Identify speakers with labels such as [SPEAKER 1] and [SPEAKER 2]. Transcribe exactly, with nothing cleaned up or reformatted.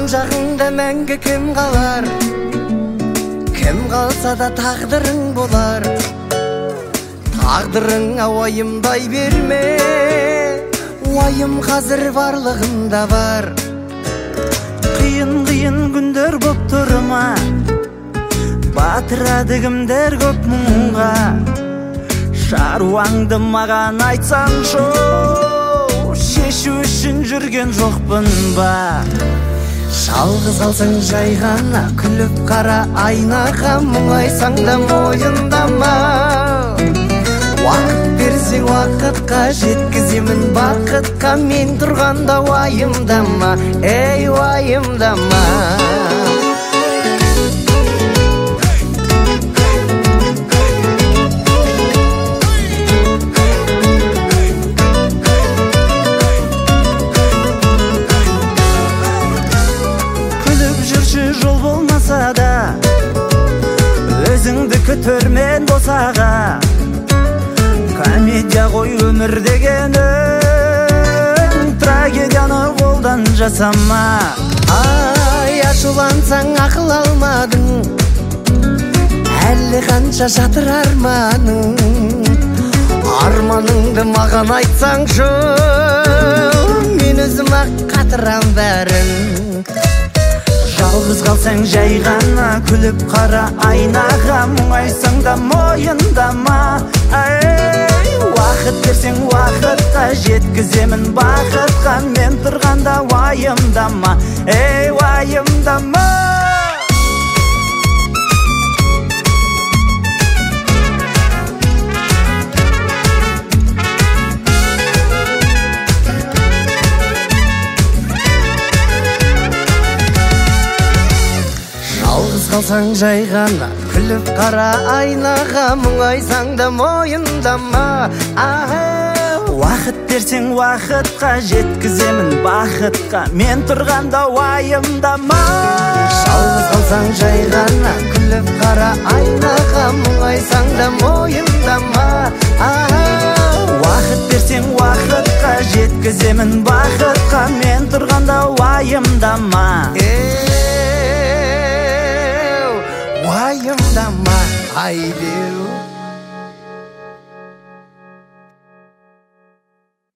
[SPEAKER 1] жағыңда мәңгі кім қалар? Кім қалса да тағдырың болар. Тағдырыңа уайымдай берме, уайым қазір барлығында бар.
[SPEAKER 2] Қиын-қиын күндер көп тұрма, батырады кімдер көп мұңға. Шаруаңды маған айтсаңшы, шешу үшін жүрген жоқпын ба?
[SPEAKER 1] Жалғыз қалсаң жай ғана күліп қара айнаға, мұңайсаң да мойындама. Уақыт берсең уақытқа жеткіземін бақытқа, мен тұрғанда уайымдама, ей уайымдама.
[SPEAKER 2] Жол болмаса да өзіңді күтірмен босаға. Комедия ғой өмір дегенің, трагедияны қолдан жасама.
[SPEAKER 1] Ай, ашулансаң ақыл алмадың, әлі қанша жатыр арманың. Арманыңды маған айтсаңшы, мен өзім ақ қатырам бәрін.
[SPEAKER 2] Жалғыз қалсаң жай ғана күліп қара айнаға, мұңайсаң да мойындама. Ай, уақыт берсең уақытқа жеткіземін бақытқа, мен тұрғанда уайымдама, ей уайымдама.
[SPEAKER 1] Қалсаң жай ғана күліп қара айнаға, мұңайсаң да мойындама.
[SPEAKER 2] Уақыт берсең уақытқа жеткіземін бақытқа, мен тұрғанда уайымдама.
[SPEAKER 1] Жалғыз қалсаң жай ғана күліп қара айнаға, мұңайсаң да мойындама.
[SPEAKER 2] Уақыт берсең уақытқа жеткіземін бақытқа, мен тұрғанда уайымдама.
[SPEAKER 1] Уайымдама, ай деу.